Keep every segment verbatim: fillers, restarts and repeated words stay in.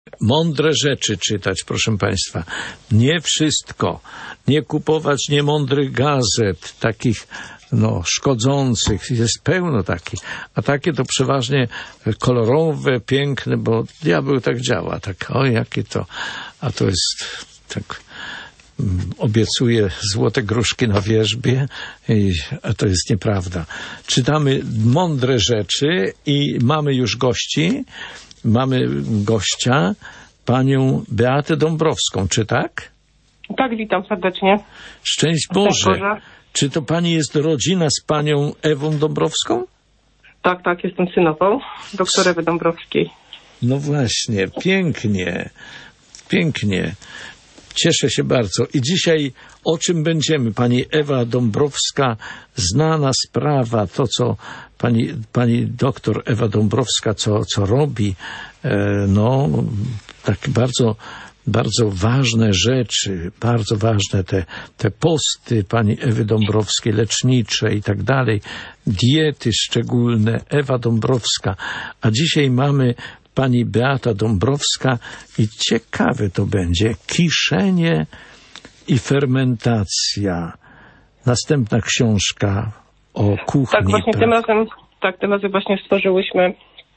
Mądre rzeczy czytać, proszę Państwa. Nie wszystko. Nie kupować niemądrych gazet, takich no, szkodzących. Jest pełno takich. A takie to przeważnie kolorowe, piękne, bo diabeł tak działa. Tak, o jakie to. A to jest tak... obiecuje złote gruszki na wierzbie, i, a to jest nieprawda. Czytamy mądre rzeczy i mamy już gości. Mamy gościa, panią Beatę Dąbrowską, czy tak? Tak, witam serdecznie. Szczęść Boże. Czy to pani jest rodzina z panią Ewą Dąbrowską? Tak, tak, jestem synową doktor Ewy Dąbrowskiej. No właśnie, pięknie, pięknie. Cieszę się bardzo. I dzisiaj o czym będziemy? Pani Ewa Dąbrowska, znana sprawa, to co pani, pani doktor Ewa Dąbrowska, co, co robi, e, no, takie bardzo, bardzo ważne rzeczy, bardzo ważne te, te posty pani Ewy Dąbrowskiej, lecznicze i tak dalej, diety szczególne, Ewa Dąbrowska. A dzisiaj mamy pani Beata Dąbrowska i ciekawe to będzie. Kiszenie i fermentacja. Następna książka o kuchni. Tak, właśnie tym razem, tak, tym razem właśnie stworzyłyśmy,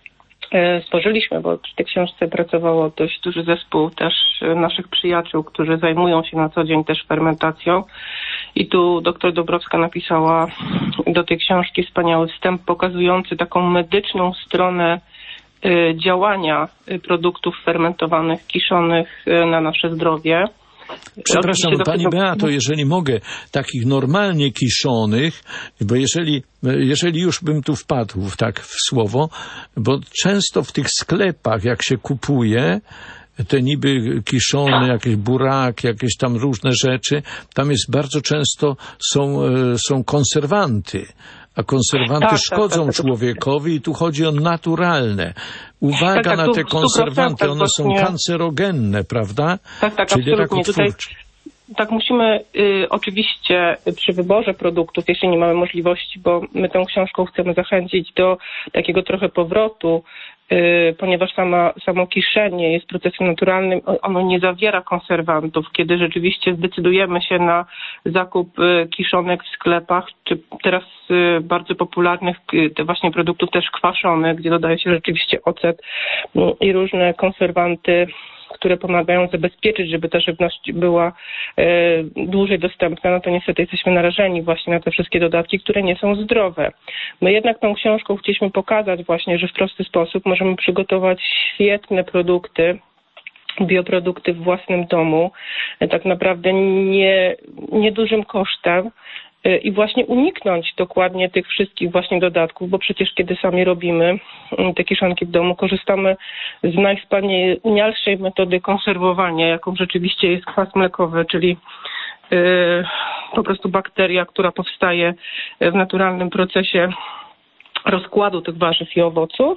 e, stworzyliśmy, bo przy tej książce pracowało dość duży zespół też naszych przyjaciół, którzy zajmują się na co dzień też fermentacją. I tu doktor Dąbrowska napisała do tej książki wspaniały wstęp pokazujący taką medyczną stronę działania produktów fermentowanych, kiszonych na nasze zdrowie. Przepraszam, pani Beato, jeżeli mogę, takich normalnie kiszonych, bo jeżeli, jeżeli już bym tu wpadł tak w słowo, bo często w tych sklepach, jak się kupuje, te niby kiszone, jakieś buraki, jakieś tam różne rzeczy, tam jest bardzo często są, są konserwanty. A konserwanty tak, szkodzą tak, tak, człowiekowi i tu chodzi o naturalne. Uwaga tak, tak, na te konserwanty, one są właśnie kancerogenne, prawda? Tak, tak, czyli absolutnie. Tutaj, tak, musimy y, oczywiście przy wyborze produktów, jeśli nie mamy możliwości, bo my tą książką chcemy zachęcić do takiego trochę powrotu, y, ponieważ sama, samo kiszenie jest procesem naturalnym, ono nie zawiera konserwantów. Kiedy rzeczywiście zdecydujemy się na zakup y, kiszonek w sklepach, czy teraz y, bardzo popularnych y, te właśnie produktów też kwaszonych, gdzie dodaje się rzeczywiście ocet y, i różne konserwanty, które pomagają zabezpieczyć, żeby ta żywność była e, dłużej dostępna, no to niestety jesteśmy narażeni właśnie na te wszystkie dodatki, które nie są zdrowe. My jednak tą książką chcieliśmy pokazać właśnie, że w prosty sposób możemy przygotować świetne produkty, bioprodukty w własnym domu, e, tak naprawdę nie, niedużym kosztem, i właśnie uniknąć dokładnie tych wszystkich właśnie dodatków, bo przecież kiedy sami robimy te kiszonki w domu, korzystamy z najwspanialszej metody konserwowania, jaką rzeczywiście jest kwas mlekowy, czyli yy, po prostu bakteria, która powstaje w naturalnym procesie rozkładu tych warzyw i owoców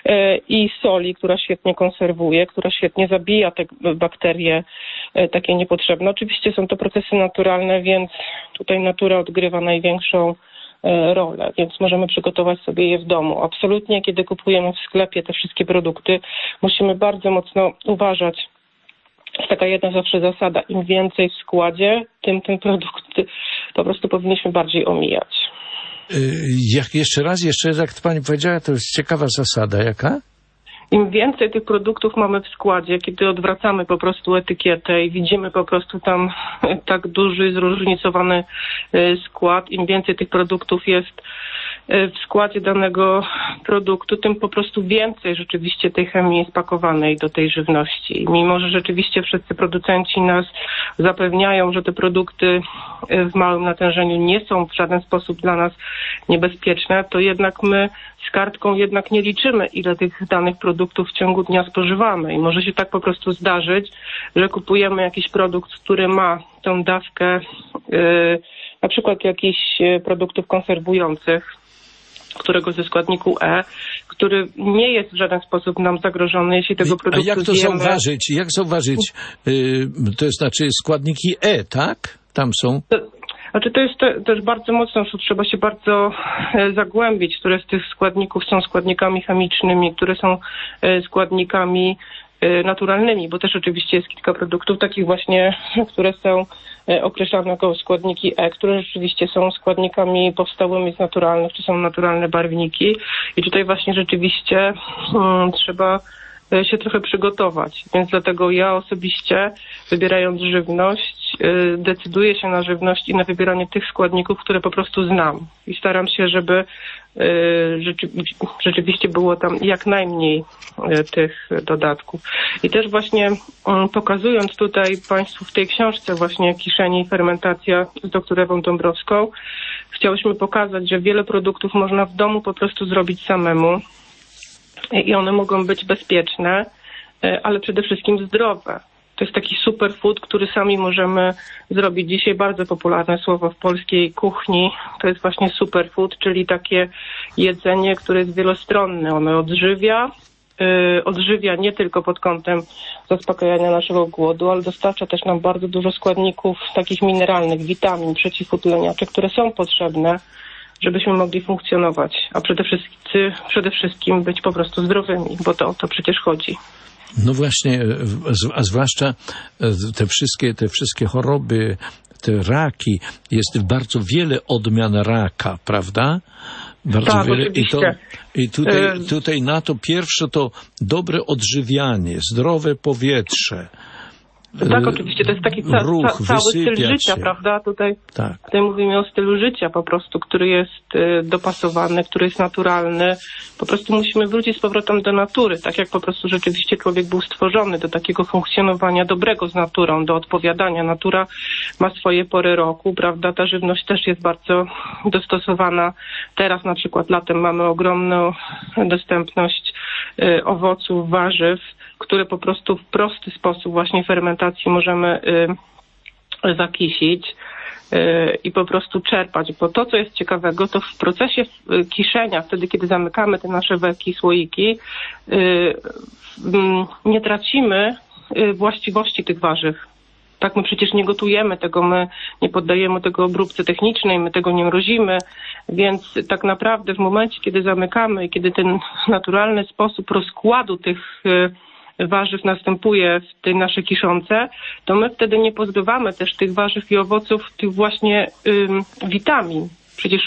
i soli, która świetnie konserwuje, która świetnie zabija te bakterie takie niepotrzebne. Oczywiście są to procesy naturalne, więc tutaj natura odgrywa największą rolę, więc możemy przygotować sobie je w domu. Absolutnie, kiedy kupujemy w sklepie te wszystkie produkty, musimy bardzo mocno uważać. Jest taka jedna zawsze zasada, im więcej w składzie, tym ten produkt po prostu powinniśmy bardziej omijać. Jak jeszcze raz, jeszcze jak pani powiedziała, to jest ciekawa zasada. Jaka? Im więcej tych produktów mamy w składzie, kiedy odwracamy po prostu etykietę i widzimy po prostu tam tak duży, zróżnicowany skład, im więcej tych produktów jest w składzie danego produktu, tym po prostu więcej rzeczywiście tej chemii jest pakowanej do tej żywności. Mimo że rzeczywiście wszyscy producenci nas zapewniają, że te produkty w małym natężeniu nie są w żaden sposób dla nas niebezpieczne, to jednak my z kartką jednak nie liczymy, ile tych danych produktów w ciągu dnia spożywamy. I może się tak po prostu zdarzyć, że kupujemy jakiś produkt, który ma tą dawkę yy, na przykład jakichś produktów konserwujących, którego ze składniku E, który nie jest w żaden sposób nam zagrożony, jeśli tego produktu A jak to zjemy. zauważyć? Jak zauważyć? Yy, to znaczy składniki E, tak? Tam są... To, znaczy to jest te, też bardzo mocno, że trzeba się bardzo e, zagłębić, które z tych składników są składnikami chemicznymi, które są e, składnikami naturalnymi, bo też oczywiście jest kilka produktów takich właśnie, które są określane jako składniki E, które rzeczywiście są składnikami powstałymi z naturalnych, czy są naturalne barwniki i tutaj właśnie rzeczywiście hmm, trzeba się trochę przygotować, więc dlatego ja osobiście, wybierając żywność, decyduję się na żywność i na wybieranie tych składników, które po prostu znam i staram się, żeby rzeczywiście było tam jak najmniej tych dodatków. I też właśnie pokazując tutaj Państwu w tej książce właśnie Kiszenie i fermentacja z doktor Ewą Dąbrowską, chciałyśmy pokazać, że wiele produktów można w domu po prostu zrobić samemu i one mogą być bezpieczne, ale przede wszystkim zdrowe. To jest taki superfood, który sami możemy zrobić. Dzisiaj bardzo popularne słowo w polskiej kuchni to jest właśnie superfood, czyli takie jedzenie, które jest wielostronne. Ono odżywia, yy, odżywia nie tylko pod kątem zaspokajania naszego głodu, ale dostarcza też nam bardzo dużo składników takich mineralnych, witamin, przeciwutleniaczy, które są potrzebne, żebyśmy mogli funkcjonować, a przede wszystkim, przede wszystkim być po prostu zdrowymi, bo to o to przecież chodzi. No właśnie, a zwłaszcza te wszystkie, te wszystkie choroby, te raki, jest bardzo wiele odmian raka, prawda? Bardzo tak, wiele. oczywiście. I, to, i tutaj, tutaj na to pierwsze to dobre odżywianie, zdrowe powietrze. Tak, oczywiście, to jest taki ca- ruch, ca- cały styl życia, się. prawda? Tutaj, tak. tutaj mówimy o stylu życia po prostu, który jest y, dopasowany, który jest naturalny. Po prostu musimy wrócić z powrotem do natury, tak jak po prostu rzeczywiście człowiek był stworzony do takiego funkcjonowania dobrego z naturą, do odpowiadania. Natura ma swoje pory roku, prawda? Ta żywność też jest bardzo dostosowana. Teraz na przykład latem mamy ogromną dostępność y, owoców, warzyw, które po prostu w prosty sposób właśnie fermentacji możemy y, zakisić y, i po prostu czerpać, bo to, co jest ciekawego, to w procesie kiszenia, wtedy, kiedy zamykamy te nasze werki, słoiki, y, y, nie tracimy y, właściwości tych warzyw. Tak, my przecież nie gotujemy tego, my nie poddajemy tego obróbce technicznej, my tego nie mrozimy, więc tak naprawdę w momencie, kiedy zamykamy i kiedy ten naturalny sposób rozkładu tych y, warzyw następuje w tej naszej kiszące, to my wtedy nie pozbywamy też tych warzyw i owoców tych właśnie ym, witamin. Przecież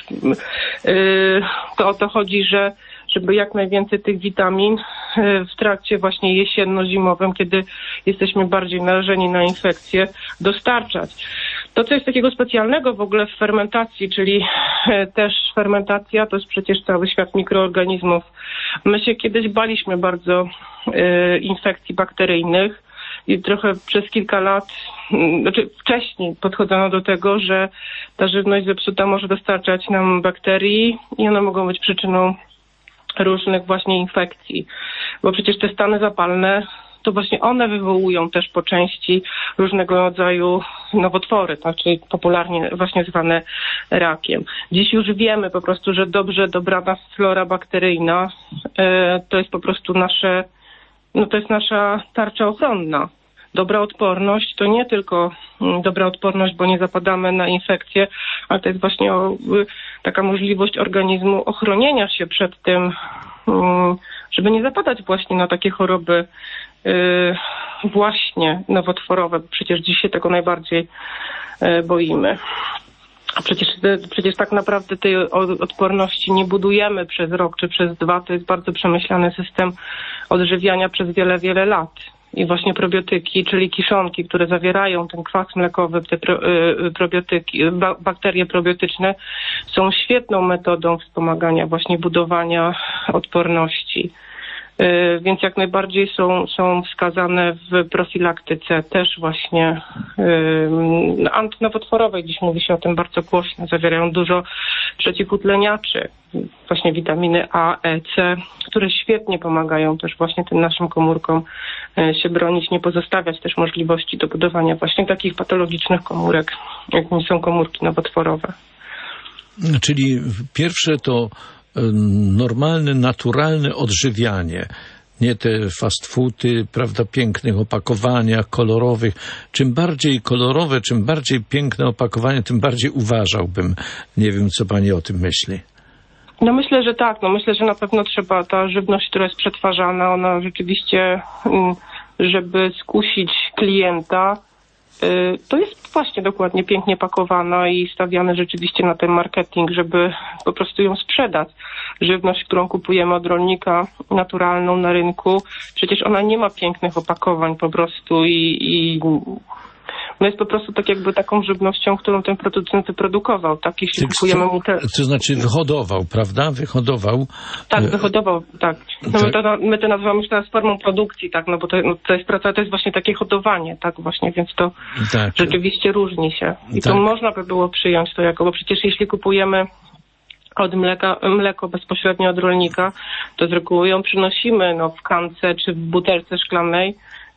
yy, to o to chodzi, że żeby jak najwięcej tych witamin yy, w trakcie właśnie jesienno-zimowym, kiedy jesteśmy bardziej narażeni na infekcje, dostarczać. To, co jest takiego specjalnego w ogóle w fermentacji, czyli yy, też fermentacja, to jest przecież cały świat mikroorganizmów. My się kiedyś baliśmy bardzo yy, infekcji bakteryjnych i trochę przez kilka lat, yy, znaczy wcześniej podchodzono do tego, że ta żywność zepsuta może dostarczać nam bakterii i one mogą być przyczyną różnych właśnie infekcji, bo przecież te stany zapalne, to właśnie one wywołują też po części różnego rodzaju nowotwory, tak, czyli popularnie właśnie zwane rakiem. Dziś już wiemy po prostu, że dobrze dobrana flora bakteryjna e, to jest po prostu nasze, no to jest nasza tarcza ochronna. Dobra odporność to nie tylko dobra odporność, bo nie zapadamy na infekcje, ale to jest właśnie o, taka możliwość organizmu ochronienia się przed tym, żeby nie zapadać właśnie na takie choroby właśnie nowotworowe. Przecież dziś się tego najbardziej boimy. A przecież, przecież tak naprawdę tej odporności nie budujemy przez rok czy przez dwa. To jest bardzo przemyślany system odżywiania przez wiele, wiele lat. I właśnie probiotyki, czyli kiszonki, które zawierają ten kwas mlekowy, te pro, y, probiotyki, ba, bakterie probiotyczne, są świetną metodą wspomagania właśnie budowania odporności. Y, więc jak najbardziej są, są wskazane w profilaktyce też właśnie y, antynowotworowej. Dziś mówi się o tym bardzo głośno. Zawierają dużo przeciwutleniaczy, właśnie witaminy A, E, C, które świetnie pomagają też właśnie tym naszym komórkom się bronić, nie pozostawiać też możliwości do budowania właśnie takich patologicznych komórek, jakimi są komórki nowotworowe. Czyli pierwsze to normalne, naturalne odżywianie. Nie te fast foody, prawda, pięknych opakowaniach, kolorowych. Czym bardziej kolorowe, czym bardziej piękne opakowanie, tym bardziej uważałbym. Nie wiem, co pani o tym myśli. No myślę, że tak. No myślę, że na pewno trzeba, ta żywność, która jest przetwarzana, ona rzeczywiście żeby skusić klienta, to jest właśnie dokładnie pięknie pakowana i stawiane rzeczywiście na ten marketing, żeby po prostu ją sprzedać. Żywność, którą kupujemy od rolnika, naturalną na rynku, przecież ona nie ma pięknych opakowań po prostu i, i no jest po prostu tak jakby taką żywnością, którą ten producent wyprodukował. Tak, jeśli Ty, kupujemy mu te... To znaczy wyhodował, prawda? Wyhodował. Tak, wyhodował, tak. No tak. my, to, my to nazywamy już teraz formą produkcji, tak, no bo to, no to jest praca, to jest właśnie takie hodowanie, tak właśnie, więc to tak. rzeczywiście różni się. I tak. to można by było przyjąć to jako, bo przecież jeśli kupujemy od mleka, mleko bezpośrednio od rolnika, to z reguły ją przynosimy no, w kance czy w butelce szklanej,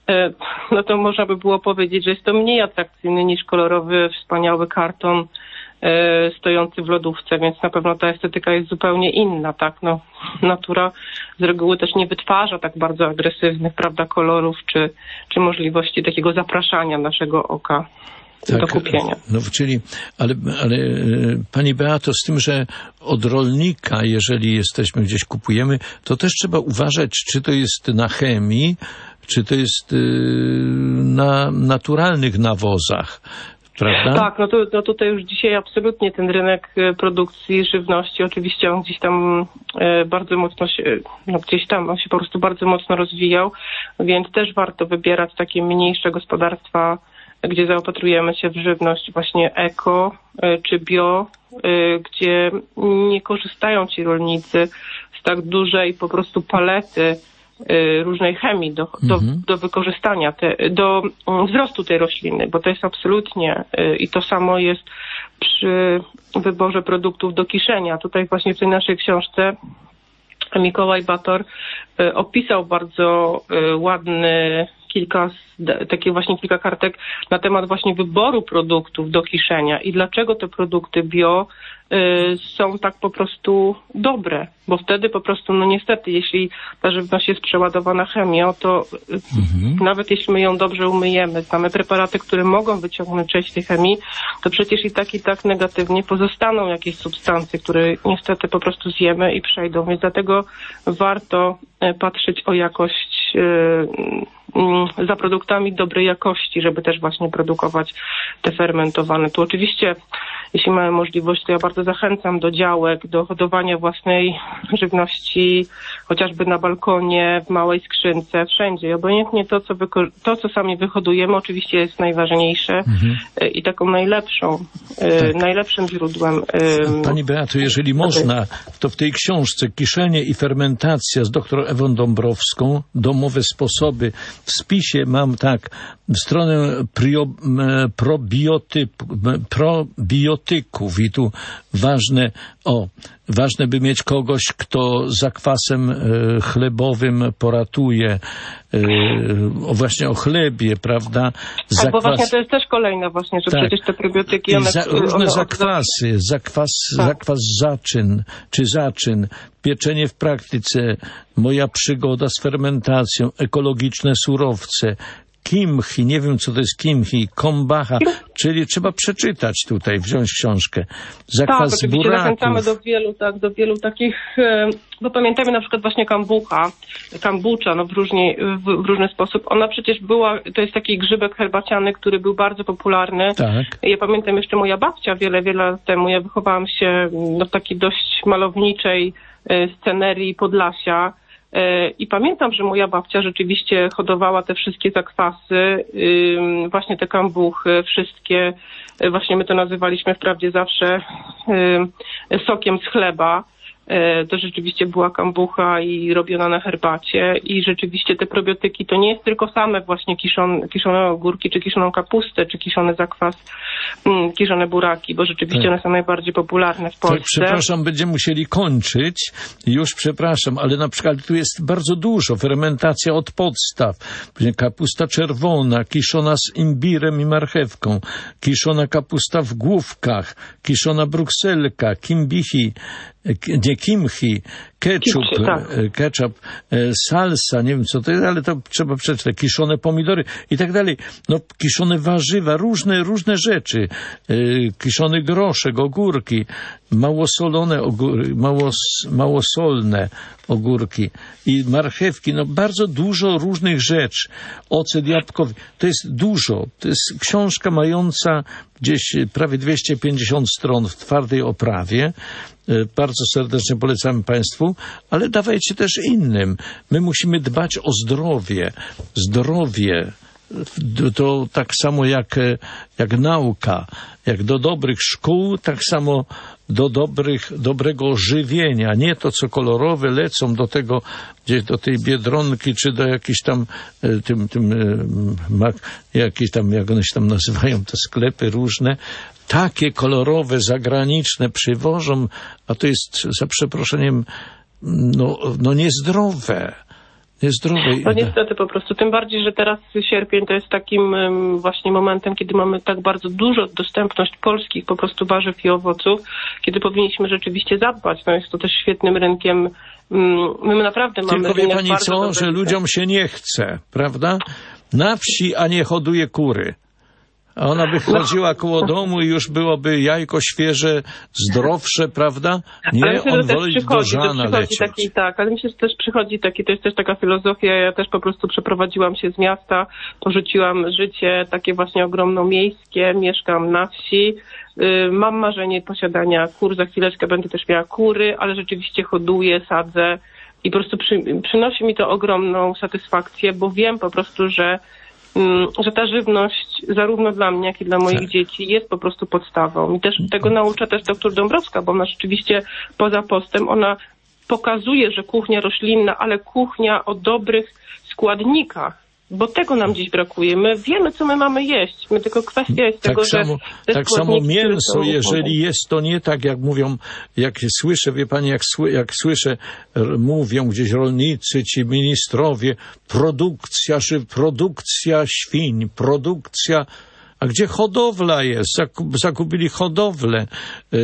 no to można by było powiedzieć, że jest to mniej atrakcyjny niż kolorowy, wspaniały karton e, stojący w lodówce, więc na pewno ta estetyka jest zupełnie inna, tak, no natura z reguły też nie wytwarza tak bardzo agresywnych, prawda, kolorów czy, czy możliwości takiego zapraszania naszego oka. Tak, do kupienia. No, czyli, ale, ale Pani Beato, z tym, że od rolnika, jeżeli jesteśmy gdzieś, kupujemy, to też trzeba uważać, czy to jest na chemii, czy to jest y, na naturalnych nawozach, prawda? Tak, no, to, no tutaj już dzisiaj absolutnie ten rynek produkcji żywności, oczywiście on gdzieś tam e, bardzo mocno się, no gdzieś tam on się po prostu bardzo mocno rozwijał, więc też warto wybierać takie mniejsze gospodarstwa, gdzie zaopatrujemy się w żywność właśnie eko y, czy bio, y, gdzie nie korzystają ci rolnicy z tak dużej po prostu palety y, różnej chemii do, do, mhm. do wykorzystania, te, do um, wzrostu tej rośliny, bo to jest absolutnie y, i to samo jest przy wyborze produktów do kiszenia. Tutaj właśnie w tej naszej książce Mikołaj Bator y, opisał bardzo y, ładny kilka, takie właśnie kilka kartek na temat właśnie wyboru produktów do kiszenia i dlaczego te produkty bio y, są tak po prostu dobre, bo wtedy po prostu, no niestety, jeśli ta żywność jest przeładowana chemią, to mhm. nawet jeśli my ją dobrze umyjemy, znamy preparaty, które mogą wyciągnąć część tej chemii, to przecież i tak, i tak negatywnie pozostaną jakieś substancje, które niestety po prostu zjemy i przejdą, więc dlatego warto patrzeć o jakość y, za produktami dobrej jakości, żeby też właśnie produkować te fermentowane. Tu oczywiście, jeśli mamy możliwość, to ja bardzo zachęcam do działek, do hodowania własnej żywności, chociażby na balkonie, w małej skrzynce, wszędzie. I obojętnie to, co, wyko- to, co sami wyhodujemy, oczywiście jest najważniejsze mhm. i taką najlepszą, tak. najlepszym źródłem. Pani Beato, jeżeli można, to w tej książce Kiszenie i fermentacja z doktor Ewą Dąbrowską, domowe sposoby, w spisie mam tak, stronę prio, probioty, probiotyków i tu ważne, o, ważne by mieć kogoś, kto zakwasem e, chlebowym poratuje, e, o właśnie o chlebie, prawda? Zakwas... Tak, bo właśnie to jest też kolejne właśnie, że tak. przecież te probiotyki... One, za, różne one zakwasy, zakwas, tak. zakwas zaczyn, czy zaczyn, pieczenie w praktyce, moja przygoda z fermentacją, ekologiczne surowce, kimchi, nie wiem co to jest kimchi, kombacha, czyli trzeba przeczytać tutaj, wziąć książkę. Zakwas tak, oczywiście buraków. Zachęcamy do wielu, tak, do wielu takich, bo pamiętajmy na przykład właśnie kambucha, kambucza, no w, różni, w, w różny sposób. Ona przecież była, to jest taki grzybek herbaciany, który był bardzo popularny. Tak. Ja pamiętam jeszcze moja babcia wiele, wiele lat temu, ja wychowałam się no, w takiej dość malowniczej scenerii Podlasia. I pamiętam, że moja babcia rzeczywiście hodowała te wszystkie zakwasy, właśnie te kambuchy, wszystkie, właśnie my to nazywaliśmy wprawdzie zawsze sokiem z chleba. To rzeczywiście była kambucha i robiona na herbacie i rzeczywiście te probiotyki to nie jest tylko same właśnie kiszone, kiszone ogórki, czy kiszoną kapustę, czy kiszony zakwas, mm, kiszone buraki, bo rzeczywiście tak. one są najbardziej popularne w Polsce. Przepraszam, będziemy musieli kończyć. Już przepraszam, ale na przykład tu jest bardzo dużo. Fermentacja od podstaw. Kapusta czerwona, kiszona z imbirem i marchewką, kiszona kapusta w główkach, kiszona brukselka, kimbichi, nie kimchi, ketchup, Kimchi, tak. ketchup, salsa, nie wiem co to jest, ale to trzeba przeczytać, kiszone pomidory i tak dalej. No, kiszone warzywa, różne, różne rzeczy, kiszony groszek, ogórki, małosolone ogórki, mało, małosolne ogórki i marchewki, no bardzo dużo różnych rzeczy. Ocet jabłkowy, to jest dużo. To jest książka mająca gdzieś prawie dwieście pięćdziesiąt stron w twardej oprawie. Bardzo serdecznie polecamy Państwu, ale dawajcie też innym. My musimy dbać o zdrowie. Zdrowie to tak samo jak, jak nauka, jak do dobrych szkół, tak samo do dobrych, dobrego żywienia. Nie to, co kolorowe lecą do tego, gdzieś do tej Biedronki, czy do jakichś tam, tym, tym, jakieś tam, jak one się tam nazywają, te sklepy różne. Takie kolorowe, zagraniczne przywożą, a to jest, za przeproszeniem, no, no niezdrowe. Niezdrowe. No niestety po prostu, tym bardziej, że teraz sierpień to jest takim um, właśnie momentem, kiedy mamy tak bardzo dużo dostępność polskich po prostu warzyw i owoców, kiedy powinniśmy rzeczywiście zadbać. No jest to też świetnym rynkiem. Um, my naprawdę mamy... Tylko wie pani co, że ludziom się nie chce, prawda? Na wsi, a nie hoduje kury. A ona by chodziła koło domu i już byłoby jajko świeże, zdrowsze, prawda? Nie, myślę, on woli do żana lecieć. Taki, tak, ale myślę, że też przychodzi taki, to jest też taka filozofia, ja też po prostu przeprowadziłam się z miasta, porzuciłam życie takie właśnie ogromnomiejskie, mieszkam na wsi, yy, mam marzenie posiadania kur, za chwileczkę będę też miała kury, ale rzeczywiście hoduję, sadzę i po prostu przy, przynosi mi to ogromną satysfakcję, bo wiem po prostu, że że ta żywność zarówno dla mnie, jak i dla moich tak. dzieci jest po prostu podstawą. I też tego naucza też doktor Dąbrowska, bo ona rzeczywiście poza postem, ona pokazuje, że kuchnia roślinna, ale kuchnia o dobrych składnikach, bo tego nam dziś brakuje. My wiemy, co my mamy jeść. My tylko kwestia jest tak tego, samo, że... Tak samo mięso, jeżeli jest to nie tak, jak mówią, jak słyszę, wie pani, jak, sły, jak słyszę, mówią gdzieś rolnicy, ci ministrowie, produkcja, czy produkcja świń, produkcja... A gdzie hodowla jest? Zakup, zakupili hodowlę, yy,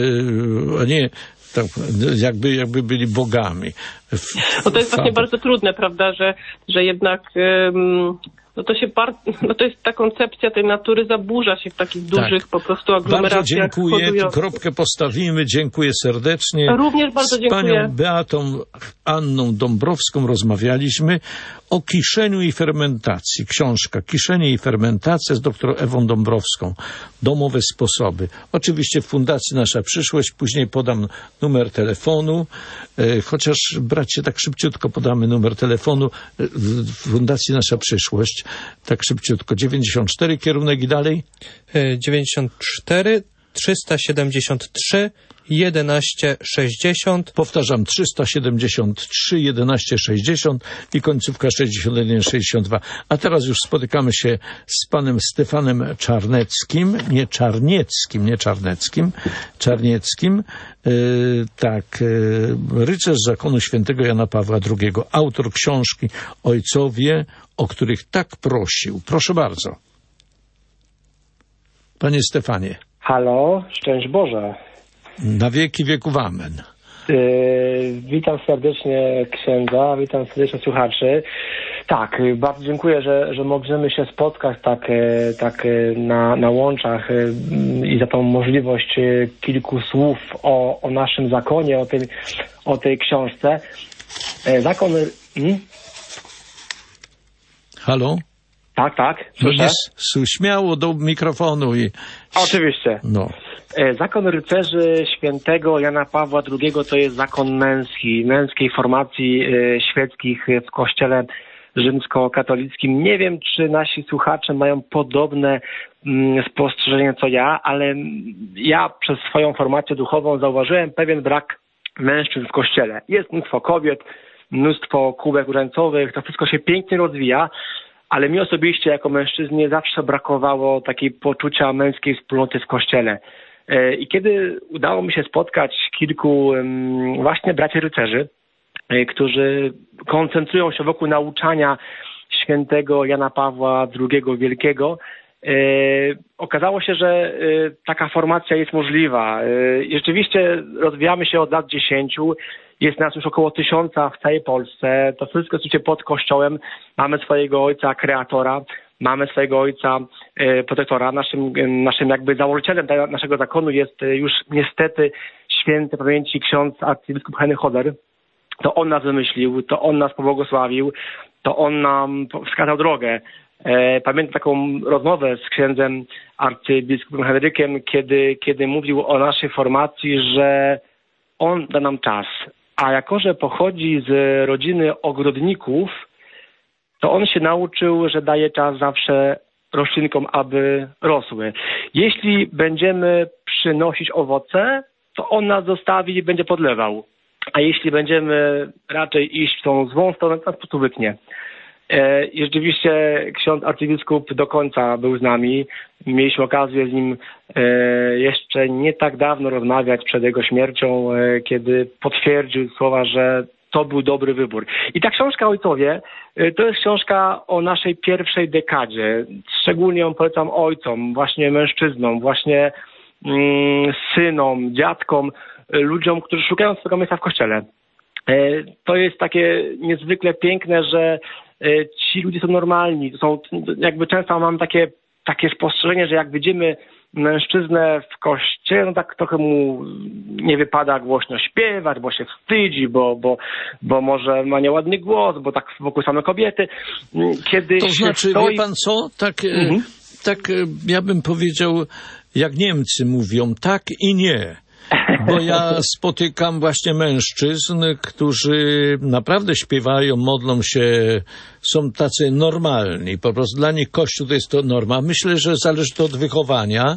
a nie... Tak, jakby, jakby byli bogami. No to jest właśnie bardzo trudne, prawda, że, że jednak um, no to się bar... no to jest ta koncepcja tej natury zaburza się w takich dużych tak. po prostu aglomeracjach. Bardzo dziękuję, hodujących. Kropkę postawimy, dziękuję serdecznie. Również bardzo dziękuję. Z panią Beatą Anną Dąbrowską rozmawialiśmy o kiszeniu i fermentacji. Książka Kiszenie i fermentacja z doktor Ewą Dąbrowską. Domowe sposoby. Oczywiście w Fundacji Nasza Przyszłość. Później podam numer telefonu. E, chociaż bracie, tak szybciutko podamy numer telefonu e, w Fundacji Nasza Przyszłość. Tak szybciutko. dziewięćdziesiąt cztery kierunek i dalej? dziewięćdziesiąt cztery trzysta siedemdziesiąt trzy jedenaście sześćdziesiąt. Powtarzam, trzysta siedemdziesiąt trzy jedenaście sześćdziesiąt i końcówka sześćdziesiąt jeden sześćdziesiąt dwa. A teraz już spotykamy się z panem Stefanem Czarneckim, nie Czarnieckim, nie Czarneckim, Czarnieckim, yy, tak, yy, rycerz zakonu świętego Jana Pawła drugiego, autor książki Ojcowie, o których tak prosił. Proszę bardzo. Panie Stefanie. Halo, szczęść Boże. Na wieki wieków amen. Yy, witam serdecznie księdza, witam serdecznie słuchaczy. Tak, bardzo dziękuję, że, że możemy się spotkać tak, tak na, na łączach i za tą możliwość kilku słów o, o naszym zakonie, o tej, o tej książce. Zakon... Hmm? Halo? Tak, tak. No nie, śmiało do mikrofonu i... Oczywiście. No. Zakon rycerzy świętego Jana Pawła drugiego to jest zakon męski, męskiej formacji świeckich w kościele rzymskokatolickim. Nie wiem, czy nasi słuchacze mają podobne spostrzeżenie co ja, ale ja przez swoją formację duchową zauważyłem pewien brak mężczyzn w kościele. Jest mnóstwo kobiet, mnóstwo kółek różańcowych, to wszystko się pięknie rozwija, ale mi osobiście jako mężczyznie zawsze brakowało takiej poczucia męskiej wspólnoty w kościele. I kiedy udało mi się spotkać kilku właśnie braci rycerzy, którzy koncentrują się wokół nauczania świętego Jana Pawła drugiego Wielkiego, Okazało się, że taka formacja jest możliwa. Rzeczywiście rozwijamy się od lat dziesięciu. Jest nas już około tysiąca w całej Polsce. To wszystko oczywiście pod Kościołem. Mamy swojego ojca kreatora, mamy swojego ojca protektora. Naszym, naszym jakby założycielem naszego zakonu jest już niestety świętej pamięci ksiądz arcybiskup Henryk Hodder. To on nas wymyślił, to on nas pobłogosławił, to on nam wskazał drogę. Pamiętam taką rozmowę z księdzem arcybiskupem Henrykiem, kiedy, kiedy mówił o naszej formacji, że on da nam czas. A jako, że pochodzi z rodziny ogrodników, to on się nauczył, że daje czas zawsze roślinkom, aby rosły. Jeśli będziemy przynosić owoce, to on nas zostawi i będzie podlewał. A jeśli będziemy raczej iść w tą złą stronę, to nas po prostu wytnie. I rzeczywiście ksiądz arcybiskup do końca był z nami. Mieliśmy okazję z nim jeszcze nie tak dawno rozmawiać przed jego śmiercią, kiedy potwierdził słowa, że to był dobry wybór. I ta książka Ojcowie to jest książka o naszej pierwszej dekadzie. Szczególnie ją polecam ojcom, właśnie mężczyznom, właśnie mm, synom, dziadkom, ludziom, którzy szukają swojego miejsca w Kościele. To jest takie niezwykle piękne, że ci ludzie są normalni. Są, jakby często mam takie, takie spostrzeżenie, że jak widzimy mężczyznę w kościele, no tak trochę mu nie wypada głośno śpiewać, bo się wstydzi, bo, bo, bo może ma nieładny głos, bo tak wokół same kobiety. Kiedy to znaczy, stoi... wie pan co? Tak, mhm. tak ja bym powiedział, jak Niemcy mówią, tak i nie. Bo ja spotykam właśnie mężczyzn, którzy naprawdę śpiewają, modlą się, są tacy normalni. Po prostu dla nich Kościół to jest to norma. Myślę, że zależy to od wychowania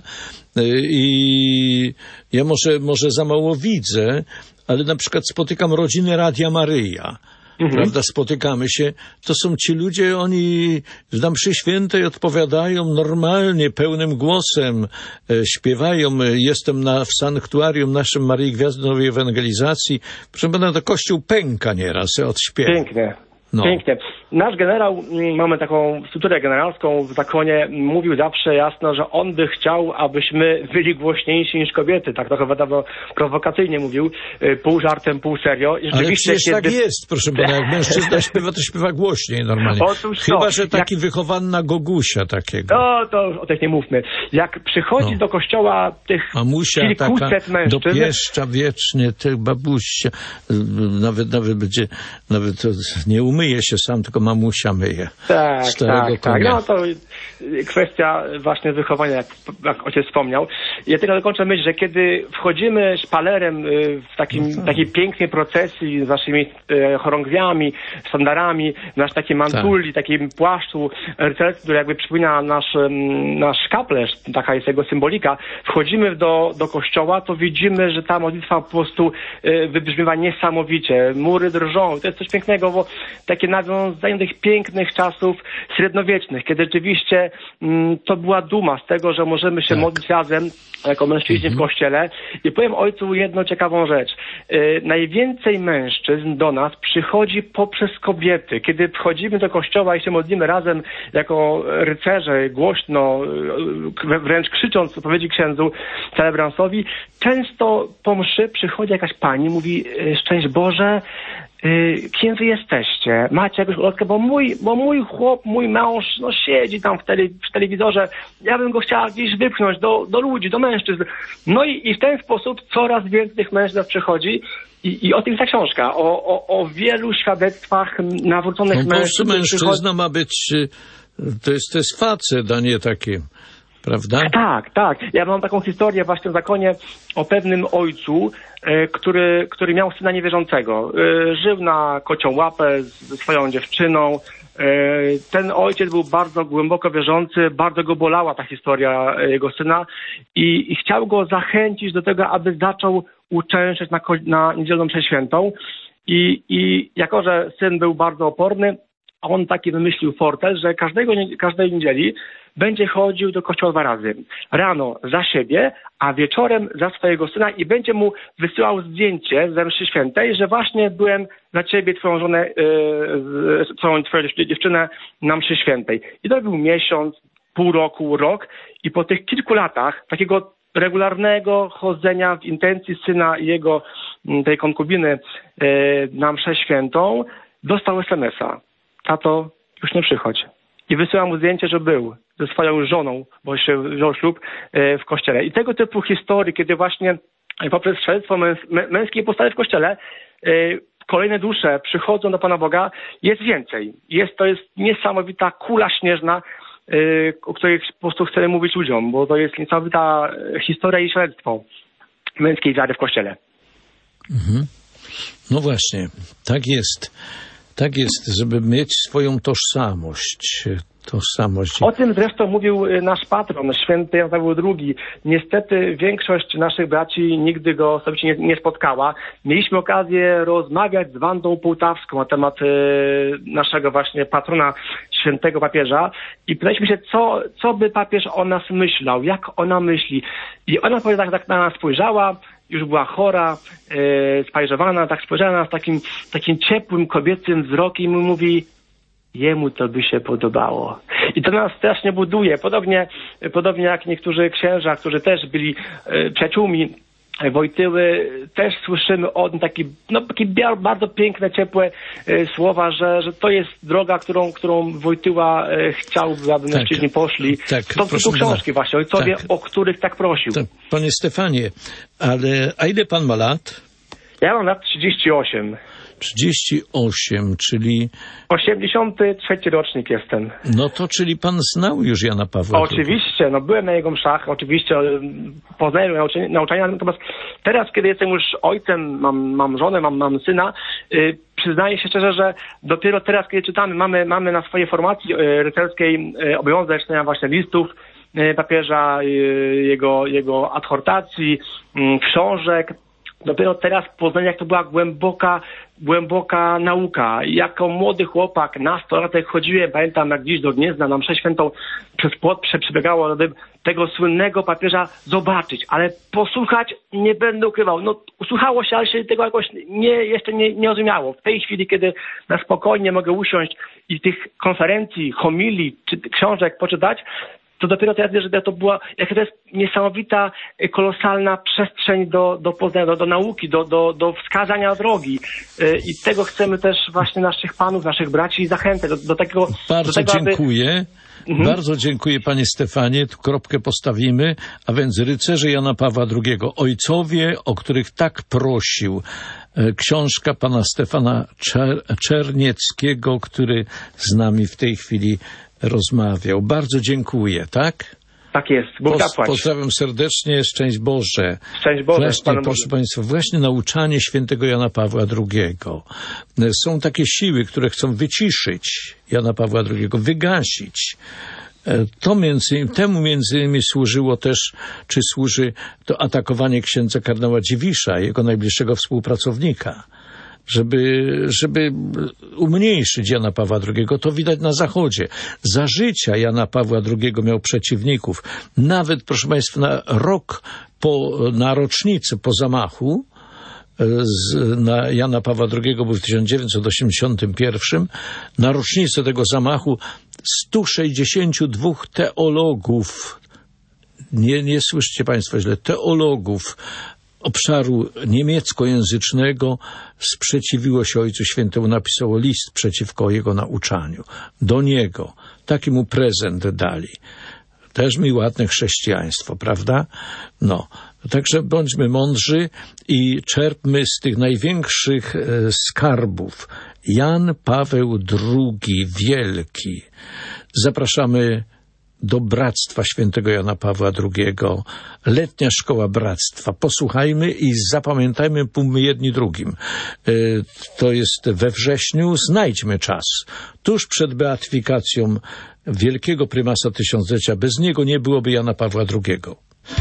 i ja może, może za mało widzę, ale na przykład spotykam rodziny Radia Maryja. Mhm. Prawda, spotykamy się, to są ci ludzie, oni na mszy świętej odpowiadają normalnie, pełnym głosem, e, śpiewają. Jestem na, w sanktuarium naszym Maryi Gwiazdy Nowej Ewangelizacji. Proszę pana, to Kościół pęka nieraz od śpiewu. Pięknie. No. Pięknie. Nasz generał, mamy taką strukturę generalską w zakonie, mówił zawsze jasno, że on by chciał, abyśmy byli głośniejsi niż kobiety. Tak trochę wiadomo, prowokacyjnie mówił, pół żartem, pół serio. I ale przecież kiedy... tak jest, proszę pana. Jak mężczyzna śpiewa, to śpiewa głośniej normalnie. Otóż Chyba, to, że taki jak... wychowany na Gogusia takiego. No, to o tych nie mówmy. Jak przychodzi no. do kościoła tych Mamusia kilkuset taka mężczyzn... dopieszcza wiecznie, tych babusia. Nawet, nawet będzie, nawet to nie umie myje się sam, tylko mamusia myje. Tak, tak, tak. No to kwestia właśnie wychowania, jak, jak ojciec wspomniał. Ja tylko dokończę myśl, że kiedy wchodzimy szpalerem w takim, no tak. takiej pięknej procesji z naszymi chorągwiami, sztandarami, w nasz takiej mantuli, tak. takim płaszczu rycerskim, który jakby przypomina nasz, nasz kaplerz, taka jest jego symbolika, wchodzimy do, do kościoła, to widzimy, że ta modlitwa po prostu wybrzmiewa niesamowicie. Mury drżą. To jest coś pięknego, bo takie nawiązanie do tych pięknych czasów średniowiecznych, kiedy rzeczywiście mm, to była duma z tego, że możemy się tak. modlić razem jako mężczyźni mhm. w kościele. I powiem ojcu jedną ciekawą rzecz. Yy, najwięcej mężczyzn do nas przychodzi poprzez kobiety. Kiedy wchodzimy do kościoła i się modlimy razem jako rycerze, głośno, yy, wręcz krzycząc odpowiedzi księdzu celebransowi, często po mszy przychodzi jakaś pani, mówi yy, szczęść Boże, kim wy jesteście? Macie jakąś ulotkę? Bo mój, bo mój chłop, mój mąż, no siedzi tam w, tele, w telewizorze. Ja bym go chciała gdzieś wypchnąć do, do ludzi, do mężczyzn. No i, i w ten sposób coraz więcej tych mężczyzn przychodzi. I, I o tym jest ta książka. O, o, o wielu świadectwach nawróconych no, mężczyzn. Mężczyzna przychodzi... ma być, to jest, to jest facet, a nie taki... Prawda? Tak, tak. Ja mam taką historię właśnie w zakonie o pewnym ojcu, e, który, który miał syna niewierzącego. E, żył na kocią łapę ze swoją dziewczyną. E, ten ojciec był bardzo głęboko wierzący, bardzo go bolała ta historia jego syna i, i chciał go zachęcić do tego, aby zaczął uczęszczać na, na niedzielną mszę świętą. I, I jako, że syn był bardzo oporny, on taki wymyślił fortel, że każdego, każdej niedzieli będzie chodził do kościoła dwa razy. Rano za siebie, a wieczorem za swojego syna i będzie mu wysyłał zdjęcie ze mszy świętej, że właśnie byłem za ciebie, twoją żonę, yy, twoją, twoją dziewczynę na mszy świętej. I to był miesiąc, pół roku, rok i po tych kilku latach takiego regularnego chodzenia w intencji syna i jego, tej konkubiny e, na mszę świętą, dostał es em es a. Tato, już nie przychodź. I wysyłam mu zdjęcie, że był ze swoją żoną, bo się wziął ślub e, w kościele. I tego typu historii, kiedy właśnie poprzez świadectwo męs męskiej postawy w kościele e, kolejne dusze przychodzą do Pana Boga, jest więcej. Jest, to jest niesamowita kula śnieżna, yy, o której po prostu chcemy mówić ludziom, bo to jest niesamowita historia i świadectwo męskiej wiary w Kościele. Mhm. No właśnie, tak jest. Tak jest, żeby mieć swoją tożsamość. tożsamość. O tym zresztą mówił nasz patron, święty Jan Paweł drugi. Niestety większość naszych braci nigdy go osobiście nie, nie spotkała. Mieliśmy okazję rozmawiać z Wandą Półtawską na temat e, naszego właśnie patrona, świętego papieża i pytaliśmy się, co, co by papież o nas myślał, jak ona myśli. I ona tak, tak na nas spojrzała, już była chora, e, spajrzowana, tak spojrzała na nas takim, takim ciepłym, kobiecym wzrokiem i mówi: jemu to by się podobało. I to nas strasznie buduje. Podobnie, podobnie jak niektórzy księża, którzy też byli e, przyjaciółmi Wojtyły, też słyszymy od nich takie, no, takie bardzo piękne, ciepłe e, słowa, że, że to jest droga, którą, którą Wojtyła e, chciałby, aby mężczyźni tak, poszli. Tak, to są książki pana. Właśnie, ojcowie, tak. o których tak prosił. Tak, panie Stefanie, ale a ile pan ma lat? Ja mam lat trzydzieści osiem. trzydzieści osiem, czyli... osiemdziesiąty trzeci rocznik jestem. No to, czyli pan znał już Jana Pawła drugiego. Oczywiście, no byłem na jego mszach, oczywiście poznałem nauczania, nauczania, natomiast teraz, kiedy jestem już ojcem, mam, mam żonę, mam, mam syna, yy, przyznaję się szczerze, że dopiero teraz, kiedy czytamy, mamy, mamy na swojej formacji yy, rycerskiej yy, obowiązek czytania właśnie listów yy, papieża, yy, jego, jego adhortacji, yy, książek. Dopiero teraz poznałem, jak to była głęboka, głęboka nauka. Jako młody chłopak, nastolatek chodziłem, pamiętam, jak dziś do Gniezna na mszę świętą przez płot przebiegało, żeby tego słynnego papieża zobaczyć, ale posłuchać nie będę ukrywał. No, usłuchało się, ale się tego jakoś nie, jeszcze nie, nie rozumiało. W tej chwili, kiedy na spokojnie mogę usiąść i tych konferencji, homilii czy książek poczytać, to dopiero teraz wiesz, że to była, jaka to jest niesamowita, kolosalna przestrzeń do, do poznania, do, do nauki, do, do, do wskazania drogi. I tego chcemy też właśnie naszych panów, naszych braci zachęcać do, do takiego... Bardzo do tego, dziękuję. Aby... Mhm. Bardzo dziękuję, panie Stefanie. Tu kropkę postawimy. A więc rycerze Jana Pawła drugiego, ojcowie, o których tak prosił. Książka pana Stefana Czer- Czernieckiego, który z nami w tej chwili rozmawiał. Bardzo dziękuję, tak? Tak jest. Bóg zapłać. Pozdrawiam serdecznie. Szczęść Boże. Szczęść Boże. Właśnie, proszę Państwa, właśnie nauczanie świętego Jana Pawła drugiego. Są takie siły, które chcą wyciszyć Jana Pawła drugiego, wygasić. To między, temu między innymi służyło też, czy służy to atakowanie księdza kardynała Dziwisza, jego najbliższego współpracownika. Żeby, żeby umniejszyć Jana Pawła drugiego, to widać na Zachodzie. Za życia Jana Pawła drugiego miał przeciwników. Nawet, proszę Państwa, na rok po, na rocznicę po zamachu z, na Jana Pawła drugiego był w tysiąc dziewięćset osiemdziesiątym pierwszym. Na rocznicę tego zamachu stu sześćdziesięciu dwóch teologów, nie, nie słyszycie Państwo źle, teologów obszaru niemieckojęzycznego sprzeciwiło się Ojcu Świętemu, napisało list przeciwko jego nauczaniu. Do niego. Taki mu prezent dali. Też mi ładne chrześcijaństwo, prawda? No. Także bądźmy mądrzy i czerpmy z tych największych e, skarbów. Jan Paweł drugi, wielki. Zapraszamy do Bractwa Świętego Jana Pawła drugiego. Letnia Szkoła Bractwa. Posłuchajmy i zapamiętajmy, pójmy jedni drugim. To jest we wrześniu. Znajdźmy czas. Tuż przed beatyfikacją wielkiego prymasa tysiąclecia. Bez niego nie byłoby Jana Pawła drugiego.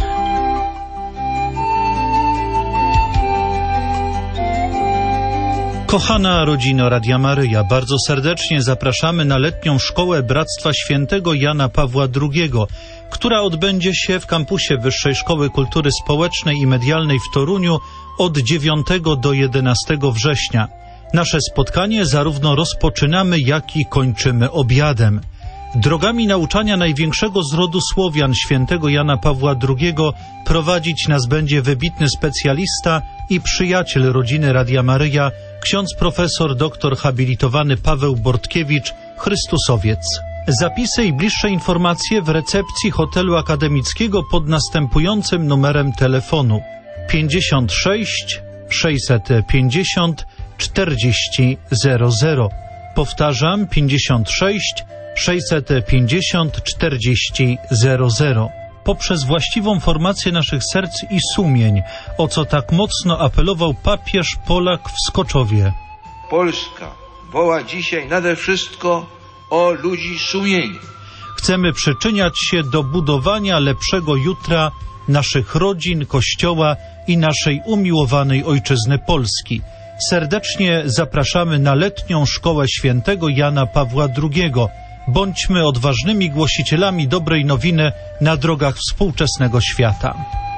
Kochana rodzino Radia Maryja, bardzo serdecznie zapraszamy na letnią szkołę Bractwa Świętego Jana Pawła drugiego, która odbędzie się w kampusie Wyższej Szkoły Kultury Społecznej i Medialnej w Toruniu od dziewiątego do jedenastego września. Nasze spotkanie zarówno rozpoczynamy, jak i kończymy obiadem. Drogami nauczania największego z rodu Słowian, świętego Jana Pawła drugiego, prowadzić nas będzie wybitny specjalista i przyjaciel rodziny Radia Maryja, ksiądz profesor doktor habilitowany Paweł Bortkiewicz, Chrystusowiec. Zapisy i bliższe informacje w recepcji hotelu akademickiego pod następującym numerem telefonu pięćdziesiąt sześć sześćset pięćdziesiąt czterdzieści zero zero. Powtarzam, pięćdziesiąt sześć sześćset pięćdziesiąt czterdzieści zero zero. Poprzez właściwą formację naszych serc i sumień, o co tak mocno apelował papież Polak w Skoczowie. Polska woła dzisiaj nade wszystko o ludzi sumieni. Chcemy przyczyniać się do budowania lepszego jutra naszych rodzin, Kościoła i naszej umiłowanej ojczyzny Polski. Serdecznie zapraszamy na letnią szkołę świętego Jana Pawła drugiego. Bądźmy odważnymi głosicielami dobrej nowiny na drogach współczesnego świata.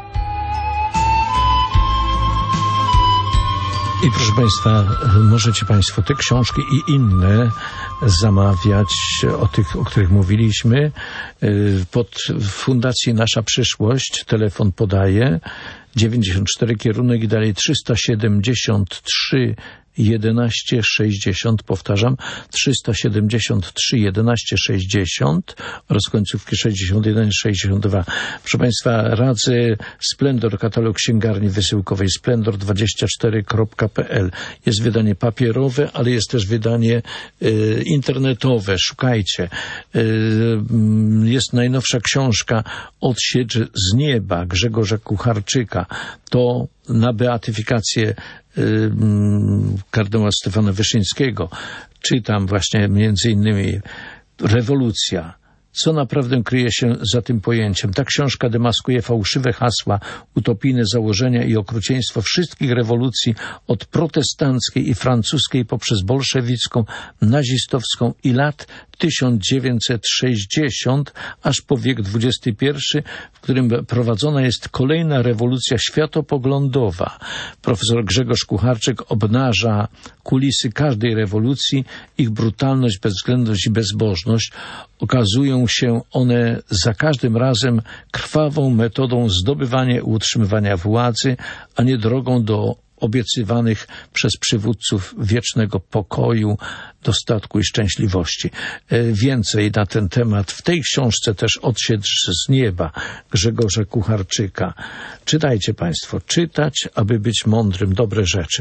I proszę Państwa, możecie Państwo te książki i inne zamawiać, o tych, o których mówiliśmy, pod Fundacji Nasza Przyszłość. Telefon podaję dziewięćdziesiąt cztery kierunek i dalej trzysta siedemdziesiąt trzy jedenaście sześćdziesiąt, powtarzam, trzysta siedemdziesiąt trzy jedenaście sześćdziesiąt oraz końcówki sześćdziesiąt jeden sześćdziesiąt dwa. Proszę Państwa, radzę Splendor, katalog księgarni wysyłkowej splendor dwadzieścia cztery kropka p l. Jest wydanie papierowe, ale jest też wydanie y, internetowe. Szukajcie. Y, jest najnowsza książka Odsiecz z nieba Grzegorza Kucharczyka. To na beatyfikację y, kardynała Stefana Wyszyńskiego. Czytam właśnie między innymi rewolucja. Co naprawdę kryje się za tym pojęciem? Ta książka demaskuje fałszywe hasła, utopijne założenia i okrucieństwo wszystkich rewolucji od protestanckiej i francuskiej poprzez bolszewicką, nazistowską i lat tysiąc dziewięćset sześćdziesiąt aż po wiek dwudziesty pierwszy, w którym prowadzona jest kolejna rewolucja światopoglądowa. Profesor Grzegorz Kucharczyk obnaża kulisy każdej rewolucji, ich brutalność, bezwzględność i bezbożność. Okazują się one za każdym razem krwawą metodą zdobywania i utrzymywania władzy, a nie drogą do obiecywanych przez przywódców wiecznego pokoju, dostatku i szczęśliwości. Więcej na ten temat w tej książce też Odsiecz z nieba Grzegorza Kucharczyka. Czytajcie Państwo, czytać, aby być mądrym, dobre rzeczy.